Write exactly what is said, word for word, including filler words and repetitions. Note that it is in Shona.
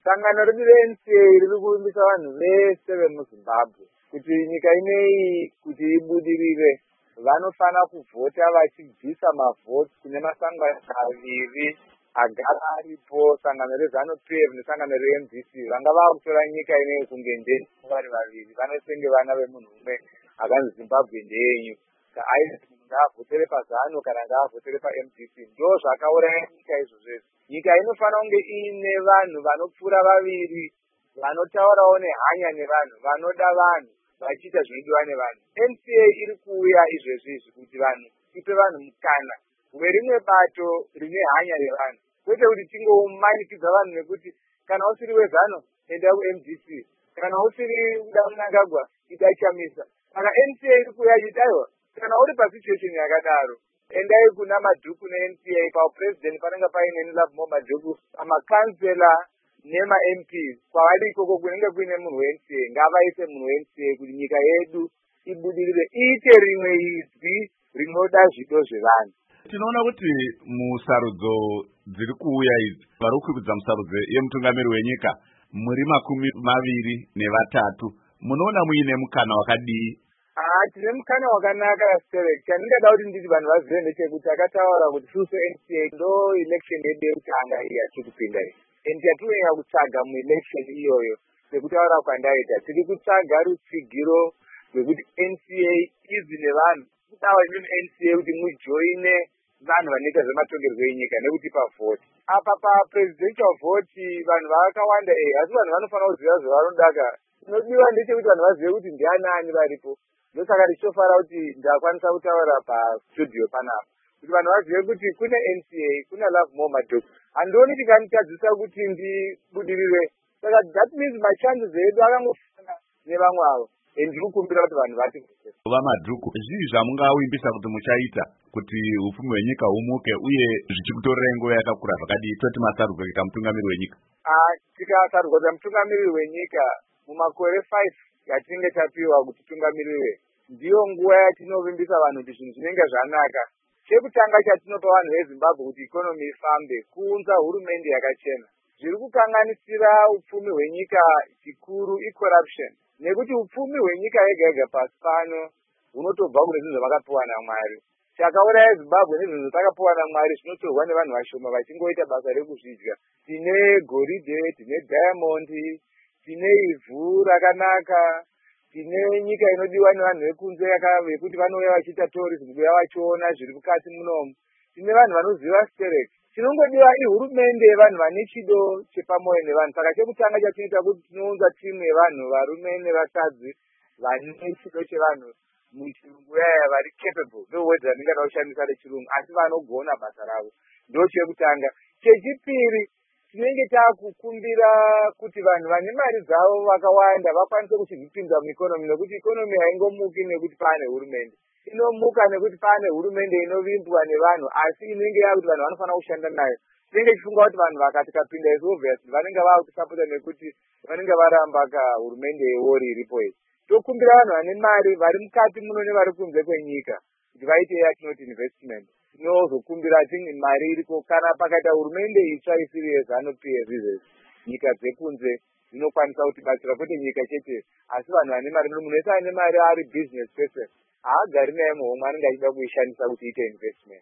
sangano redu re N C A riri kuvimbisa vanhu vese vemuZimbabwe kuti nyika ineyi kuti ibudirire vanofana kuvhota vachibvisa mavhoti kune masangano maviri agara aripo, sangano reZANU P F nesangano re-M D C. Vanga vakutora nyika ineyi kunge ndei vari vaviri, vanosenge vana vemunhu umwe akanzi Zimbabwe ndeyenyu. Aisi ngaavhotere paZANU kana ngaavhotere pa-M D C. Ndo zvakauraya nyika izvo zvese. Nyika inofana kunge iine vanhu vanopfuura vaviri, vanotaurawo nehanya nevanhu, vanoda vanhu, vachiita zvinodiwa nevanhu. N C A iri kuuya izvezvi izvi kuti vanhu ipe vanhu mukana werimwe bato rine hanya nevanhu, kwete kuti tingomanikidza vanhu nekuti kana usiri weZANU enda ku-M D C, kana usiri Mnangagwa ida Chamisa. Saka N C A iri kuuya achidaiwa kana uri pasituation yakadaro endai kuna Madhuku ne-N C A paupresident panenge paine Nilabmo Madhuku, amakansela nema-M P kwavari ikoko kunenge kuine munhu we-N C A, ngavaise munhu we-N C A kuti nyika yedu ibudirire, iite rimwe izwi rinoda zvido zvevanhu. Tinoona kuti musarudzo dziri kuuya idzi vari kukwidza musarudzo yemutungamiri wenyika muri makumi maviri nevatatu, munoona muine mukana wakadii? Ah, tine mukana wakanaka Sterek. Chandingada kuti nditi vanhu vazive ndechekuti akataura kuti susu N C A ndo election yedu yekutanga iyi yatiri kupinda iyi, and yatinoenda kutsvaga muelection iyoyo. Sekutaura kwandaita tiri kutsvaga rutsigiro rwekuti N C A izi nevanhu, kudawa imimi N C A kuti mujoine vanhu vanoita zvematongerwo enyika nekutipa vhoti. Apa papresidential vote vanhu vakawanda eh, asi vanhu vanofanira kuziva zvavanodaka. Inodiwa ndechekuti vanhu vazive kuti ndianani varipo. Ndosaka richofara kuti ndakwanisa kutaura pastudio panapa kuti vanhu vazive kuti kune N C A, kuna Nilabmo Madhuku. Handioni tikanitadzisa kuti ndibudirire, saka that means machances edu akangofana nevamwe avo. Ndiri kukumbira kuti vanhu vati vaMadhuku, zvii zvamungawimbisa kuti muchaita kuti upfumi hwenyika humuke uye zvichikutorera nguva yakakura zvakadii toti masarudzwa kuita mutungamiri wenyika? Ah, tikasarudzwa kuita mutungamiri wenyika mumakore five yatinenge tapiwa kuti tungamirire, ndiyo nguva yatinovimbisa vanhu kuti zvinhu zvinenge zvanaka. Chekutanga chatinopa vanhu veZimbabwe kuti ikonomi ifambe, kuunza hurumende yakachena. Zviri kukanganisira upfumi hwenyika chikuru i-corruption, nekuti upfumi hwenyika yega yega pasi pano hunotobva kune zvinhu zvavakapiwa naMwari. Chakauraya Zimbabwe nezvinhu zvakapiwa naMwari zvinotorwa nevanhu vashoma vachingoita basa rekuzvidya. Tine goridhe, tine diamond, tine ivhu rakanaka, tine nyika inodiwa nevanhu vekunze yekuti vanouya vachiita tourism kuya vachiona zviri mukati munomu. Tine vanhu vanoziva Sterek. Chinongodiwa ihurumende yevanhu vane chido chepamoyo nevanhu. Saka chekutanga chatinoita kuti tinounza timu yevanhu varume nevakadzi vane chido chevanhu muchirungu yaya vari capable, ndowedza ndingada kushandisa rechirungu, asi vanogona basa ravo. Ndo chekutanga. Chechipiri, tinenge takukumbira kuti vanhu vane mari dzavo vakawanda vakwanise kuchizvipinza muikonomi, nekuti ikonomi haingomuki nekuti paane hurumende. Inomuka nekuti paane hurumende inovimbwa nevanhu, asi inenge yakuti vanhu vanofanira kushanda nayo. Tinenge tichifunga kuti vanhu vakati kapinda isu obviously vanenge vakutisapota nekuti vanenge varamba ka hurumende yewori iripo iyi. Tokumbira vanhu vane mari vari mukati muno nevari kunze kwenyika kuti vaite yatinoti investment. Tinozokumbira tingi mari iriko kana pakaita hurumende itsva isiri yeZANU P F izvezvi, nyika dzekunze dzinokwanisa kutibatsira, kwete nyika chete asi vanhu vane mari. Munhu wese ane mari ari business person haagari naye muhomwe anenge achida kuishandisa kuti iite investment.